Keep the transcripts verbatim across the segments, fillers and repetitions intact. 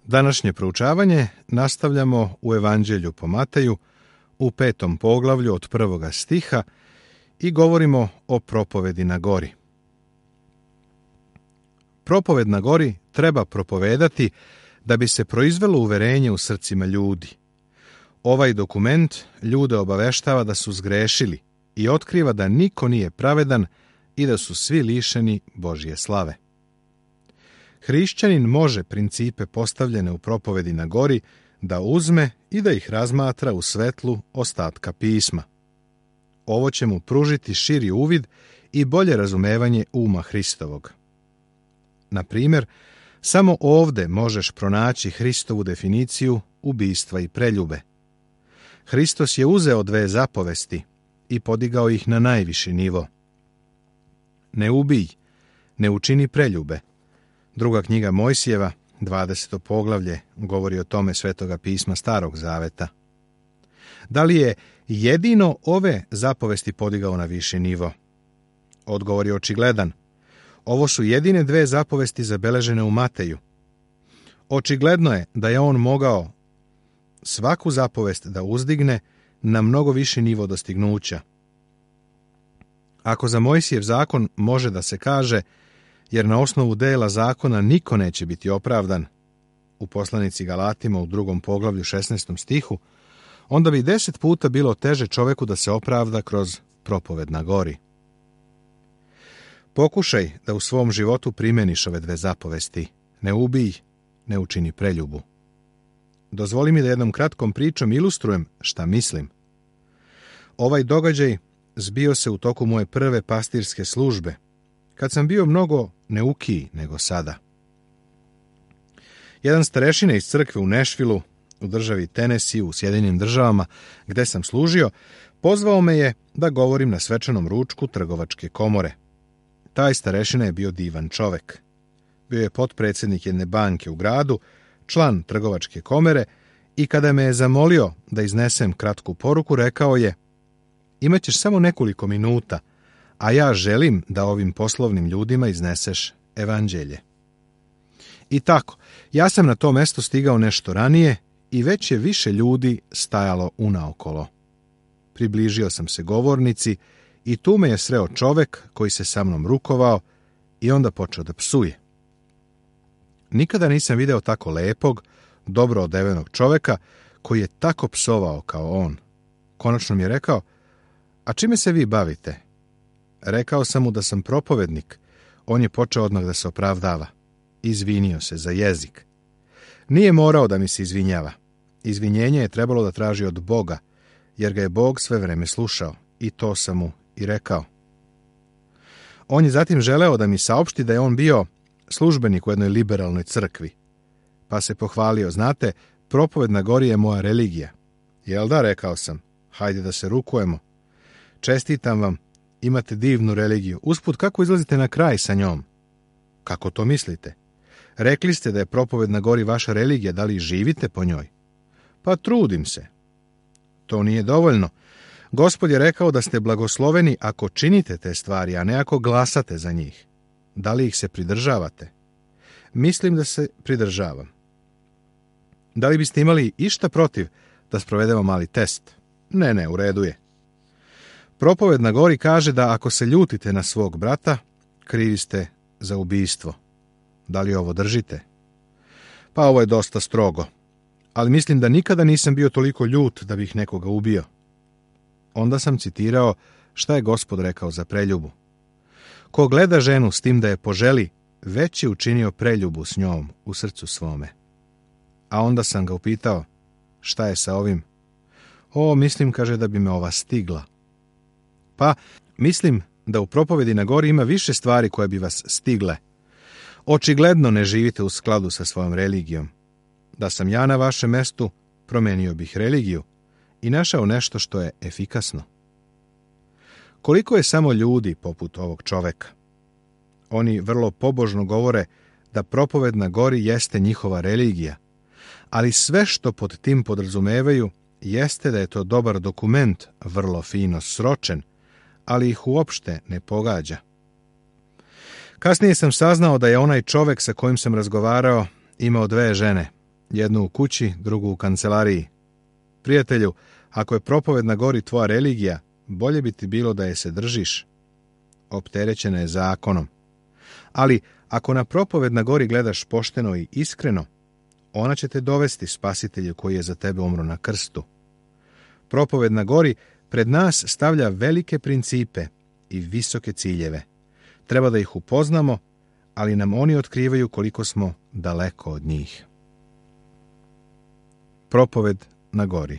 Današnje proučavanje nastavljamo u Evanđelju po Mateju u petom poglavlju od prvoga stiha i govorimo o propovedi na gori. Propoved na gori treba propovedati da bi se proizvelo uverenje u srcima ljudi. Ovaj dokument ljude obaveštava da su zgrešili i otkriva da niko nije pravedan i da su svi lišeni Božje slave. Hrišćanin može principe postavljene u propovedi na gori da uzme i da ih razmatra u svetlu ostatka pisma. Ovo će mu pružiti širi uvid i bolje razumevanje uma Hristovog. Na primjer, samo ovde možeš pronaći Hristovu definiciju ubistva i preljube. Hristos je uzeo dve zapovesti i podigao ih na najviši nivo. Ne ubij, ne učini preljube. Druga knjiga Mojsijeva, dvadeseto poglavlje, govori o tome Svetoga pisma Starog zaveta. Da li je jedino ove zapovesti podigao na viši nivo? Odgovor je očigledan. Ovo su jedine dve zapovesti zabeležene u Mateju. Očigledno je da je on mogao svaku zapovest da uzdigne na mnogo viši nivo dostignuća. Ako za Mojsijev zakon može da se kaže, jer na osnovu dela zakona niko neće biti opravdan, u poslanici Galatima u drugom poglavlju šesnaestom stihu, onda bi deset puta bilo teže čoveku da se opravda kroz propoved na gori. Pokušaj da u svom životu primeniš ove dve zapovesti. Ne ubij, ne učini preljubu. Dozvoli mi da jednom kratkom pričom ilustrujem šta mislim. Ovaj događaj zbio se u toku moje prve pastirske službe, kad sam bio mnogo neukiji nego sada. Jedan starešina iz crkve u Nešvilu, u državi Tenesiju, u Sjedinjenim državama, gde sam služio, pozvao me je da govorim na svečanom ručku trgovačke komore. Taj starešina je bio divan čovek. Bio je potpredsjednik jedne banke u gradu, član trgovačke komore i kada me je zamolio da iznesem kratku poruku, rekao je: imaćeš samo nekoliko minuta, a ja želim da ovim poslovnim ljudima izneseš evanđelje. I tako, ja sam na to mesto stigao nešto ranije i već je više ljudi stajalo unaokolo. Približio sam se govornici i tu me je sreo čovek koji se sa mnom rukovao i onda počeo da psuje. Nikada nisam video tako lepog, dobro odevenog čoveka koji je tako psovao kao on. Konačno mi je rekao: a čime se vi bavite? Rekao sam mu da sam propovednik. On je počeo odmah da se opravdava. Izvinio se za jezik. Nije morao da mi se izvinjava. Izvinjenje je trebalo da traži od Boga, jer ga je Bog sve vreme slušao. I to sam mu i rekao. On je zatim želeo da mi saopšti da je on bio službenik u jednoj liberalnoj crkvi. Pa se pohvalio: znate, propoved na gori je moja religija. Jel da, rekao sam. Hajde da se rukujemo. Čestitam vam, imate divnu religiju. Usput, kako izlazite na kraj sa njom? Kako to mislite? Rekli ste da je propoved na gori vaša religija, da li živite po njoj? Pa trudim se. To nije dovoljno. Gospod je rekao da ste blagosloveni ako činite te stvari, a ne ako glasate za njih. Da li ih se pridržavate? Mislim da se pridržavam. Da li biste imali išta protiv da sprovedemo mali test? Ne, ne, u redu je. Propoved na gori kaže da ako se ljutite na svog brata, krivi ste za ubistvo. Da li ovo držite? Pa ovo je dosta strogo, ali mislim da nikada nisam bio toliko ljut da bih nekoga ubio. Onda sam citirao šta je Gospod rekao za preljubu. Ko gleda ženu s tim da je poželi, već je učinio preljubu s njom u srcu svome. A onda sam ga upitao: šta je sa ovim? O, mislim, kaže, da bi me ova stigla. Pa, mislim da u propovedi na gori ima više stvari koje bi vas stigle. Očigledno ne živite u skladu sa svojom religijom. Da sam ja na vašem mestu, promenio bih religiju i našao nešto što je efikasno. Koliko je samo ljudi poput ovog čoveka? Oni vrlo pobožno govore da propoved na gori jeste njihova religija, ali sve što pod tim podrazumevaju jeste da je to dobar dokument, vrlo fino sročen, ali ih uopšte ne pogađa. Kasnije sam saznao da je onaj čovek sa kojim sam razgovarao imao dve žene jednu u kući, drugu u kancelariji. Prijatelju, ako je propoved na gori tvoja religija, bolje bi ti bilo da je se držiš. Opterećena je zakonom. Ali ako na propoved na gori gledaš pošteno i iskreno, ona će te dovesti Spasitelju koji je za tebe umro na krstu. Propoved na gori pred nas stavlja velike principe i visoke ciljeve. Treba da ih upoznamo, ali nam oni otkrivaju koliko smo daleko od njih. Propoved na gori.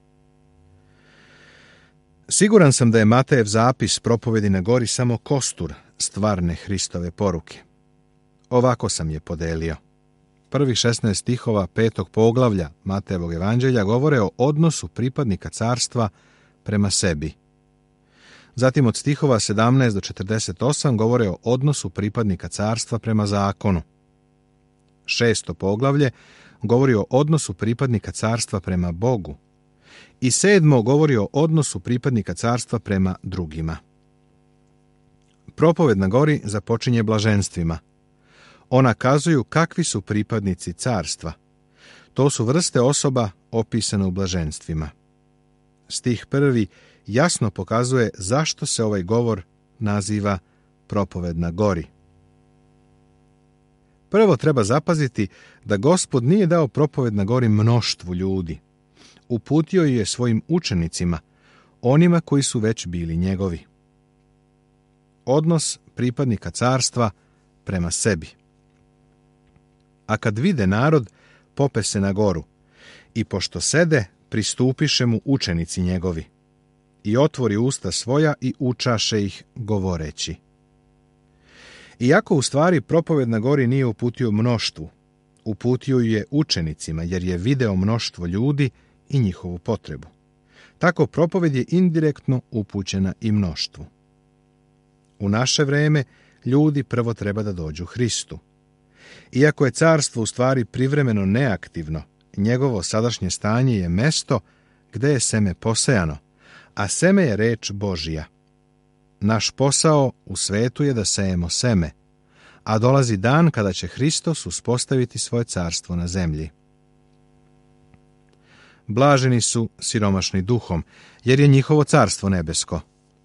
Siguran sam da je Matejev zapis propovedi na gori samo kostur stvarne Hristove poruke. Ovako sam je podelio. Prvih šesnaest stihova petog poglavlja Matejevog evanđelja govore o odnosu pripadnika carstva prema sebi. Zatim od stihova sedamnaest do četrdeset osam govore o odnosu pripadnika carstva prema zakonu. Šesto poglavlje govori o odnosu pripadnika carstva prema Bogu. I sedmo govori o odnosu pripadnika carstva prema drugima. Propoved na gori započinje blaženstvima. Ona kazuju kakvi su pripadnici carstva. To su vrste osoba opisane u blaženstvima. Stih prvi jasno pokazuje zašto se ovaj govor naziva propoved na gori. Prvo treba zapaziti da Gospod nije dao propoved na gori mnoštvu ljudi. Uputio je svojim učenicima, onima koji su već bili njegovi. Odnos pripadnika carstva prema sebi. A kad vide narod, pope se na goru, i pošto sede, pristupiše mu učenici njegovi, i otvori usta svoja i učaše ih govoreći. Iako u stvari propoved na gori nije uputio mnoštvu, uputio je učenicima, jer je video mnoštvo ljudi i njihovu potrebu. Tako propoved je indirektno upućena i mnoštvu. U naše vreme ljudi prvo treba da dođu Hristu. Iako je carstvo u stvari privremeno neaktivno, njegovo sadašnje stanje je mesto gde je seme posejano, a seme je reč Božija. Naš posao u svetu je da sejemo seme, a dolazi dan kada će Hristos uspostaviti svoje carstvo na zemlji. Blaženi su siromašni duhom, jer je njihovo carstvo nebesko.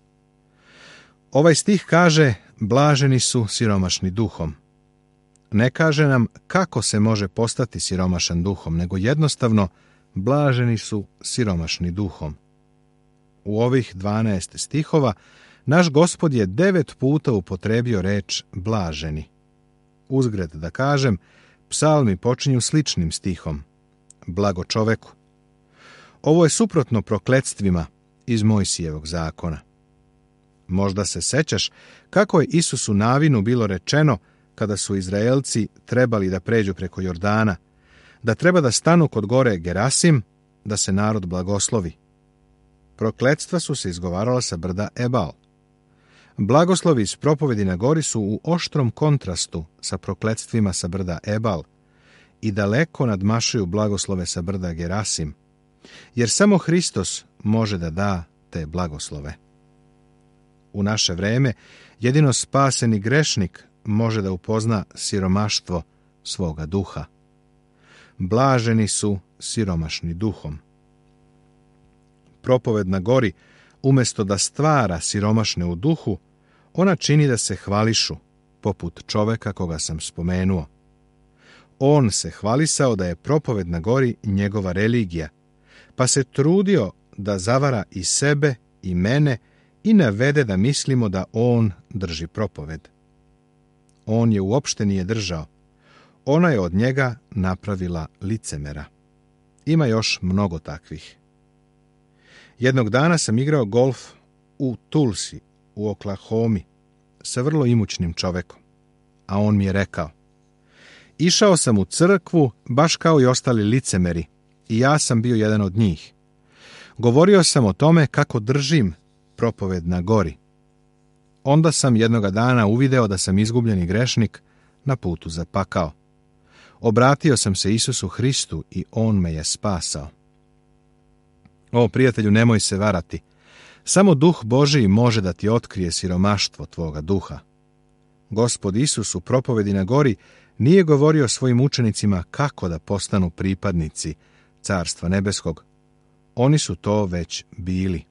Ovaj stih kaže, blaženi su siromašni duhom. Ne kaže nam kako se može postati siromašan duhom, nego jednostavno, blaženi su siromašni duhom. U ovih dvanaest stihova naš Gospod je devet puta upotrebio reč blaženi. Uzgred da kažem, psalmi počinju sličnim stihom. Blago čoveku. Ovo je suprotno prokledstvima iz Mojsijevog zakona. Možda se sećaš kako je Isusu Navinu bilo rečeno kada su Izraelci trebali da pređu preko Jordana, da treba da stanu kod gore Gerasim, da se narod blagoslovi. Prokletstva su se izgovarala sa brda Ebal. Blagoslovi iz propovedi na gori su u oštrom kontrastu sa prokletstvima sa brda Ebal i daleko nadmašuju blagoslove sa brda Gerasim, jer samo Hristos može da da te blagoslove. U naše vreme jedino spaseni grešnik može da upozna siromaštvo svoga duha. Blaženi su siromašni duhom. Propoved na gori, umjesto da stvara siromašne u duhu, ona čini da se hvališu, poput čoveka koga sam spomenuo. On se hvalisao da je propoved na gori njegova religija, pa se trudio da zavara i sebe i mene i navede da mislimo da on drži propoved. On je uopšte nije držao. Ona je od njega napravila licemera. Ima još mnogo takvih. Jednog dana sam igrao golf u Tulsi, u Oklahomi, sa vrlo imućnim čovekom, a on mi je rekao: išao sam u crkvu baš kao i ostali licemeri i ja sam bio jedan od njih. Govorio sam o tome kako držim propoved na gori. Onda sam jednoga dana uvideo da sam izgubljeni grešnik na putu za pakao. Obratio sam se Isusu Hristu i on me je spasao. O, prijatelju, nemoj se varati. Samo Duh Božiji može da ti otkrije siromaštvo tvoga duha. Gospod Isus u propovedi na gori nije govorio svojim učenicima kako da postanu pripadnici Carstva nebeskog. Oni su to već bili.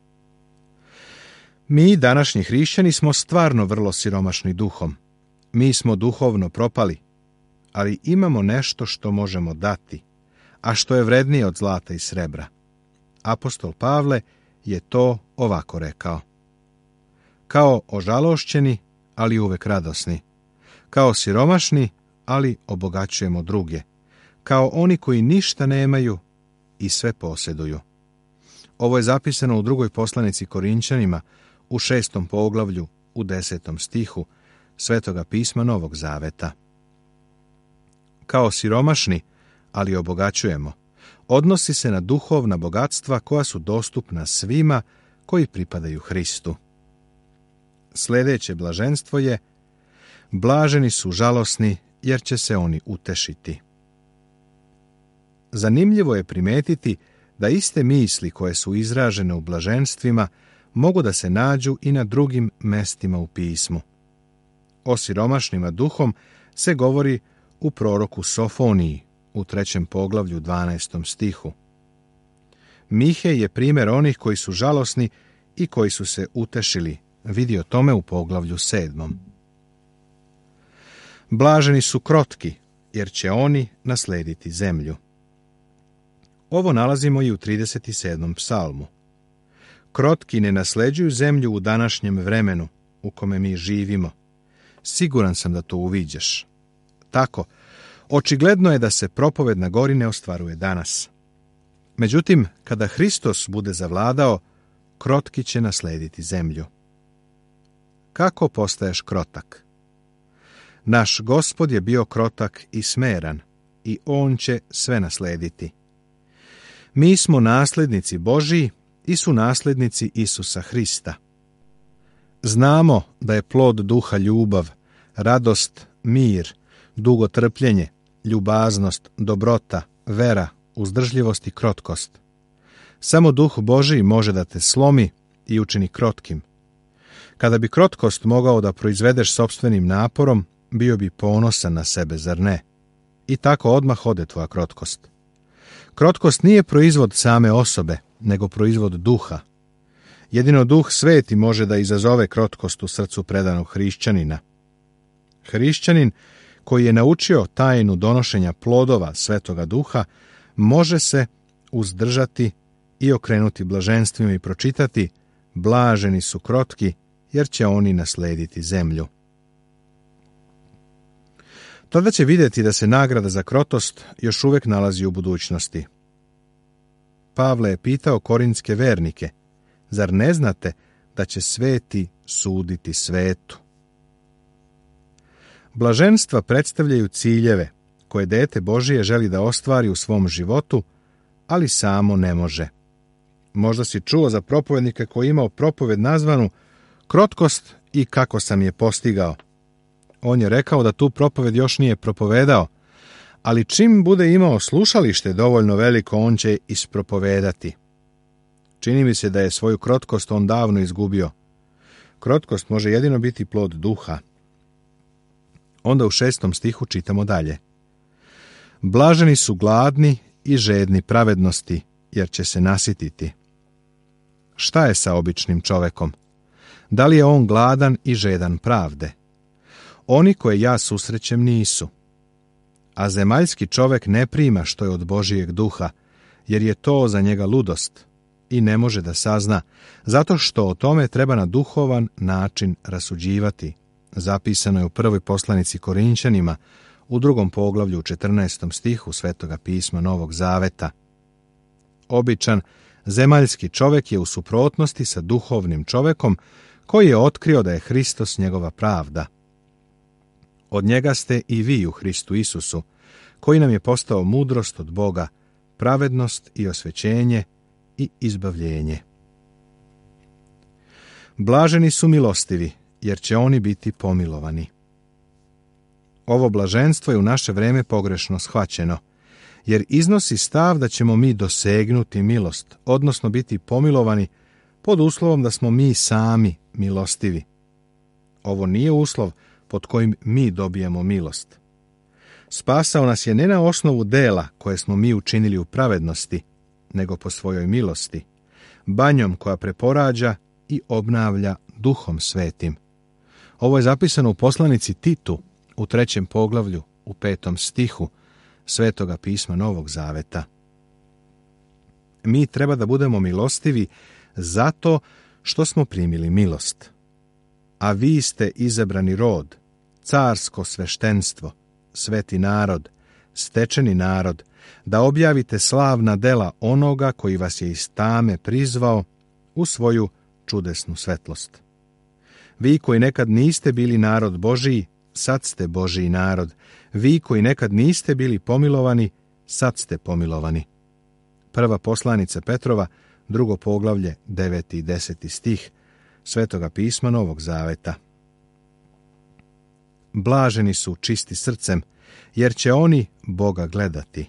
Mi, današnji hrišćani, smo stvarno vrlo siromašni duhom. Mi smo duhovno propali, ali imamo nešto što možemo dati, a što je vrednije od zlata i srebra. Apostol Pavle je to ovako rekao. Kao ožalošćeni, ali uvek radosni. Kao siromašni, ali obogaćujemo druge. Kao oni koji ništa nemaju i sve posjeduju. Ovo je zapisano u drugoj poslanici Korinćanima, u šestom poglavlju, u desetom stihu Svetoga pisma Novog Zaveta. Kao siromašni, ali obogaćujemo, odnosi se na duhovna bogatstva koja su dostupna svima koji pripadaju Hristu. Sljedeće blaženstvo je: blaženi su žalosni, jer će se oni utešiti. Zanimljivo je primetiti da iste misli koje su izražene u blaženstvima mogu da se nađu i na drugim mestima u pismu. O siromašnima duhom se govori u proroku Sofoniji, u trećem poglavlju dvanaestom stihu. Mihej je primjer onih koji su žalosni i koji su se utešili. Vidi o tome u poglavlju sedmom. Blaženi su krotki, jer će oni naslediti zemlju. Ovo nalazimo i u trideset sedmom psalmu. Krotki ne nasleđuju zemlju u današnjem vremenu u kome mi živimo. Siguran sam da to uviđaš. Tako, očigledno je da se propoved na gori ne ostvaruje danas. Međutim, kada Hristos bude zavladao, krotki će naslediti zemlju. Kako postaješ krotak? Naš Gospod je bio krotak i smeran, i on će sve naslediti. Mi smo naslednici Božiji i su naslednici Isusa Hrista. Znamo da je plod duha ljubav, radost, mir, dugotrpljenje, ljubaznost, dobrota, vera, uzdržljivost i krotkost. Samo duh Božiji može da te slomi i učini krotkim. Kada bi krotkost mogao da proizvedeš sopstvenim naporom, bio bi ponosan na sebe, zar ne? I tako odmah ode tvoja krotkost. Krotkost nije proizvod same osobe, nego proizvod duha. Jedino duh sveti može da izazove krotkost u srcu predanog hrišćanina. Hrišćanin koji je naučio tajnu donošenja plodova svetoga duha, može se uzdržati i okrenuti blaženstvima i pročitati: blaženi su krotki, jer će oni naslediti zemlju. Tada će vidjeti da se nagrada za krotost još uvijek nalazi u budućnosti. Pavle je pitao korinske vernike: zar ne znate da će sveti suditi svetu? Blaženstva predstavljaju ciljeve koje dete Božije želi da ostvari u svom životu, ali samo ne može. Možda si čuo za propovednika koji je imao propoved nazvanu Krotkost i kako sam je postigao. On je rekao da tu propoved još nije propovedao, ali čim bude imao slušalište dovoljno veliko, on će ispropovedati. Čini mi se da je svoju krotkost on davno izgubio. Krotkost može jedino biti plod duha. Onda u šestom stihu čitamo dalje. Blaženi su gladni i žedni pravednosti, jer će se nasititi. Šta je sa običnim čovekom? Da li je on gladan i žedan pravde? Oni koje ja susrećem nisu. A zemaljski čovek ne prima što je od Božijeg duha, jer je to za njega ludost i ne može da sazna, zato što o tome treba na duhovan način rasuđivati. Zapisano je u prvoj poslanici Korinćanima, u drugom poglavlju u četrnaestom stihu Svetoga pisma Novog Zaveta. Običan zemaljski čovek je u suprotnosti sa duhovnim čovekom koji je otkrio da je Hristos njegova pravda. Od njega ste i vi u Hristu Isusu, koji nam je postao mudrost od Boga, pravednost i osvećenje i izbavljenje. Blaženi su milostivi, jer će oni biti pomilovani. Ovo blaženstvo je u naše vreme pogrešno shvaćeno, jer iznosi stav da ćemo mi dosegnuti milost, odnosno biti pomilovani pod uslovom da smo mi sami milostivi. Ovo nije uslov pod kojim mi dobijemo milost. Spasao nas je ne na osnovu dela koje smo mi učinili u pravednosti, nego po svojoj milosti, banjom koja preporađa i obnavlja Duhom Svetim. Ovo je zapisano u poslanici Titu, u trećem poglavlju, u petom stihu Svetoga pisma Novog Zaveta. Mi treba da budemo milostivi zato što smo primili milost. A vi ste izabrani rod, carsko sveštenstvo, sveti narod, stečeni narod, da objavite slavna dela onoga koji vas je iz tame prizvao u svoju čudesnu svetlost. Vi koji nekad niste bili narod Božiji, sad ste Božiji narod. Vi koji nekad niste bili pomilovani, sad ste pomilovani. Prva poslanica Petrova, drugo poglavlje, deveti i deseti stih Svetoga pisma Novog Zaveta. Blaženi su čisti srcem, jer će oni Boga gledati.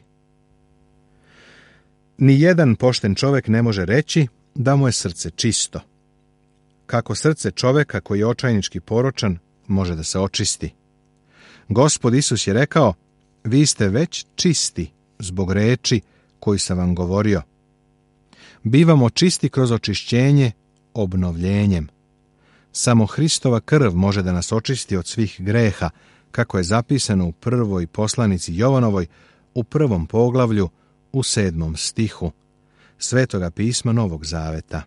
Nijedan pošten čovjek ne može reći da mu je srce čisto. Kako srce čovjeka koji je očajnički poročan može da se očisti? Gospod Isus je rekao, vi ste već čisti zbog reči koju sam vam govorio. Bivamo čisti kroz očišćenje obnovljenjem. Samo Hristova krv može da nas očisti od svih greha, kako je zapisano u prvoj poslanici Jovanovoj, u prvom poglavlju, u sedmom stihu Svetoga pisma Novog Zaveta.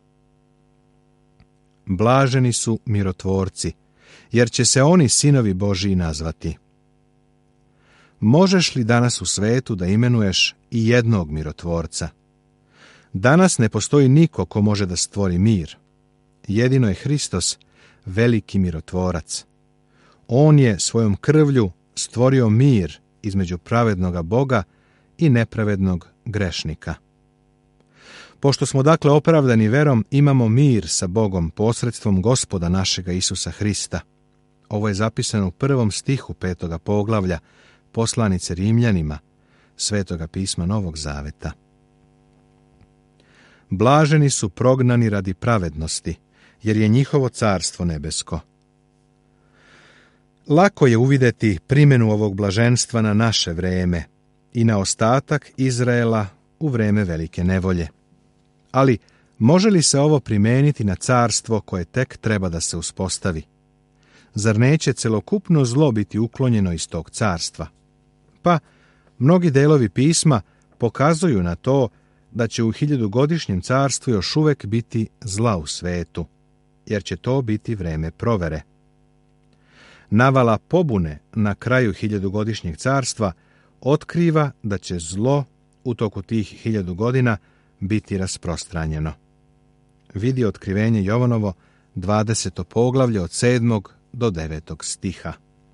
Blaženi su mirotvorci, jer će se oni sinovi Božiji nazvati. Možeš li danas u svetu da imenuješ i jednog mirotvorca? Danas ne postoji niko ko može da stvori mir. Jedino je Hristos, veliki mirotvorac. On je svojom krvlju stvorio mir između pravednoga Boga i nepravednog grešnika. Pošto smo dakle opravdani verom, imamo mir sa Bogom posredstvom Gospoda našega Isusa Hrista. Ovo je zapisano u prvom stihu petoga poglavlja poslanice Rimljanima, Svetoga pisma Novog Zaveta. Blaženi su prognani radi pravednosti, jer je njihovo carstvo nebesko. Lako je uvidjeti primjenu ovog blaženstva na naše vreme i na ostatak Izraela u vreme velike nevolje. Ali može li se ovo primijeniti na carstvo koje tek treba da se uspostavi? Zar neće celokupno zlo biti uklonjeno iz tog carstva? Pa, mnogi delovi pisma pokazuju na to da će u hiljadugodišnjem carstvu još uvek biti zla u svetu, jer će to biti vreme provere. Navala pobune na kraju hiljadugodišnjeg carstva otkriva da će zlo u toku tih hiljadu godina biti rasprostranjeno. Vidi otkrivenje Jovanovo, dvadeseto poglavlje od sedmog do devetog stiha.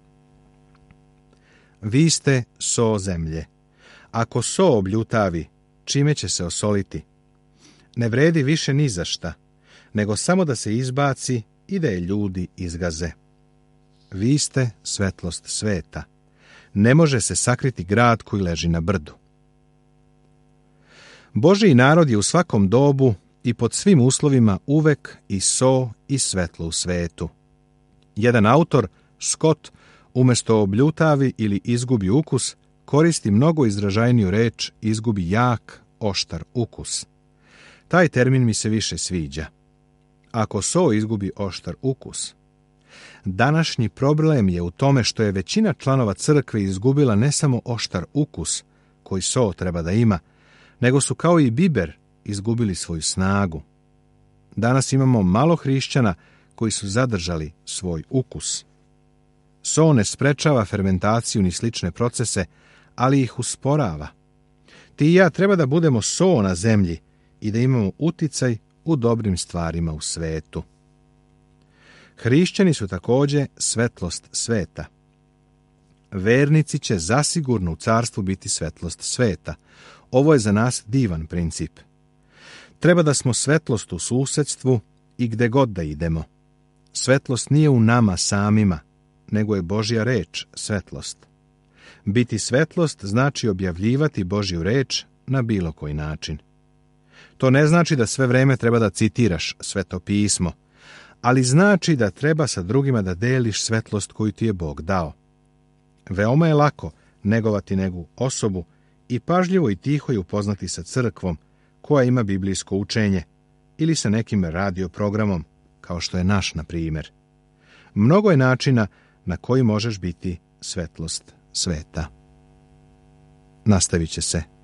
Vi ste so zemlje. Ako so obljutavi, čime će se osoliti? Ne vredi više ni za šta, nego samo da se izbaci i da je ljudi izgaze. Vi ste svetlost sveta. Ne može se sakriti grad koji leži na brdu. Božiji narod je u svakom dobu i pod svim uslovima uvek i so i svetlo u svetu. Jedan autor, Scott, umjesto obljutavi ili izgubi ukus, koristi mnogo izražajniju reč izgubi jak, oštar ukus. Taj termin mi se više sviđa. Ako so izgubi oštar ukus. Današnji problem je u tome što je većina članova crkve izgubila ne samo oštar ukus, koji so treba da ima, nego su kao i biber izgubili svoju snagu. Danas imamo malo hrišćana koji su zadržali svoj ukus. So ne sprečava fermentaciju ni slične procese, ali ih usporava. Ti i ja treba da budemo so na zemlji i da imamo uticaj u dobrim stvarima u svetu. Hrišćani su također svetlost sveta. Vernici će zasigurno u carstvu biti svetlost sveta. Ovo je za nas divan princip. Treba da smo svetlost u susedstvu i gde god da idemo. Svetlost nije u nama samima, nego je Božja reč svetlost. Biti svetlost znači objavljivati Božju reč na bilo koji način. To ne znači da sve vreme treba da citiraš Sveto pismo, ali znači da treba sa drugima da deliš svetlost koju ti je Bog dao. Veoma je lako negovati negu osobu i pažljivo i tiho je upoznati sa crkvom koja ima biblijsko učenje ili sa nekim radio programom, kao što je naš, na primjer. Mnogo je načina na koji možeš biti svetlost sveta. Nastavit će se